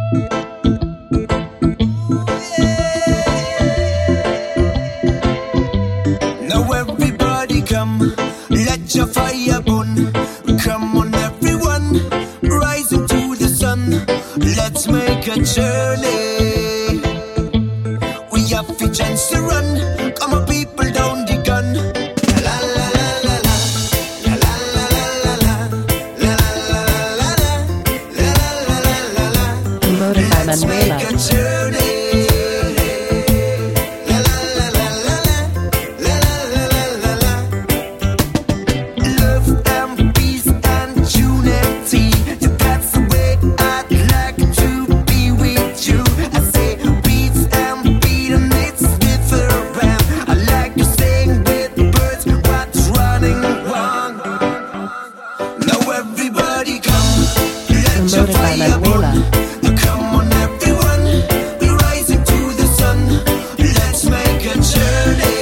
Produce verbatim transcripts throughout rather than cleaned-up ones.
Now everybody come, let your fire burn. Come on everyone, rise into the sun. Let's make a journey. We have a chance to run. Come on people, down the gun. La la la la la. La la la la la. La la la la la. La la la la la. Promoted by Let's Manuela. make a journey. La la la la la. La la la la la. Love and peace and unity. That's the way I'd like to be with you. I say peace and freedom, it's different. I like to sing with birds, what's running wrong. Now everybody come, let your Promoted by fire burn. Manuela. Come on everyone, we're rising to the sun. Let's make a journey.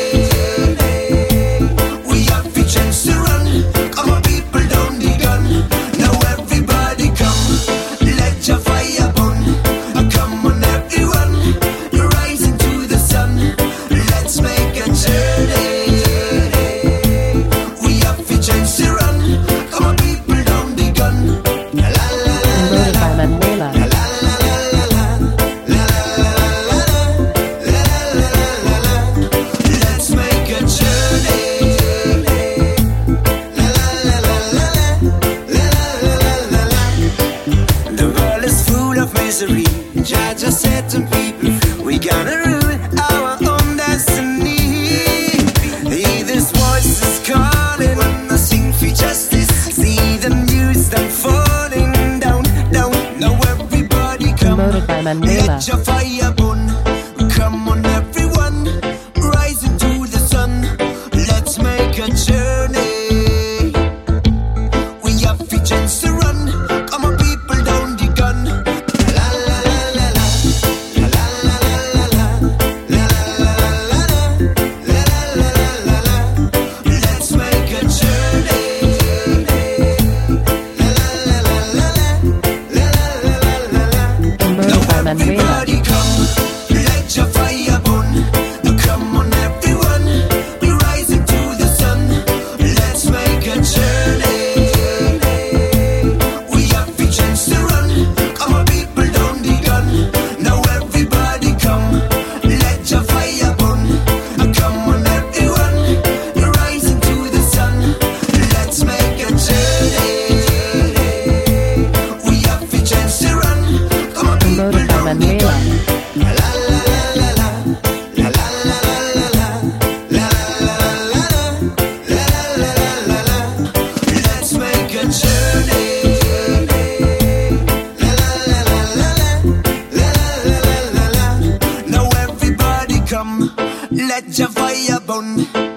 We have a chance to run. Come on people, down the gun. Now everybody come, let your fire burn. Come on everyone, we're rising to the sun. Let's make a journey. We have a chance to run. Come on people, down the gun. La la la Promoted by Manuela. la la la la la la la la la la la. Let's make a journey. La la la la la la la la la. The world is full of misery. Judge us, certain people. We gotta rule our own destiny. Hear this voice is calling. Wanna sing for justice. See the news them falling down, down. Now everybody come. Promoted by Manuela. Let your fire burn. Come on everyone, rise into the sun. Let's make a journey. We have a chance to run. Come on people, down the gun. La la la la la. La la la la la. La la la la la. La la la la la. Let's make a journey. La la la la la. La la la la la. Promoted by Manuela. Everybody come, let your fire burn. Come on everyone, we're rising to the sun. Let's make a journey. We have a chance to run. Come on people, down the gun. Now everybody come, let your fire burn. Come on everyone, we're rising to the sun. Let's make a journey. We have a chance to run. Come on people, Promoted by down the Manuela. gun. La la la la la. La la la la la. La la la la la. La la la la la. Let's make a journey. La la la la la. La la la la la. Now everybody come, let your fire burn.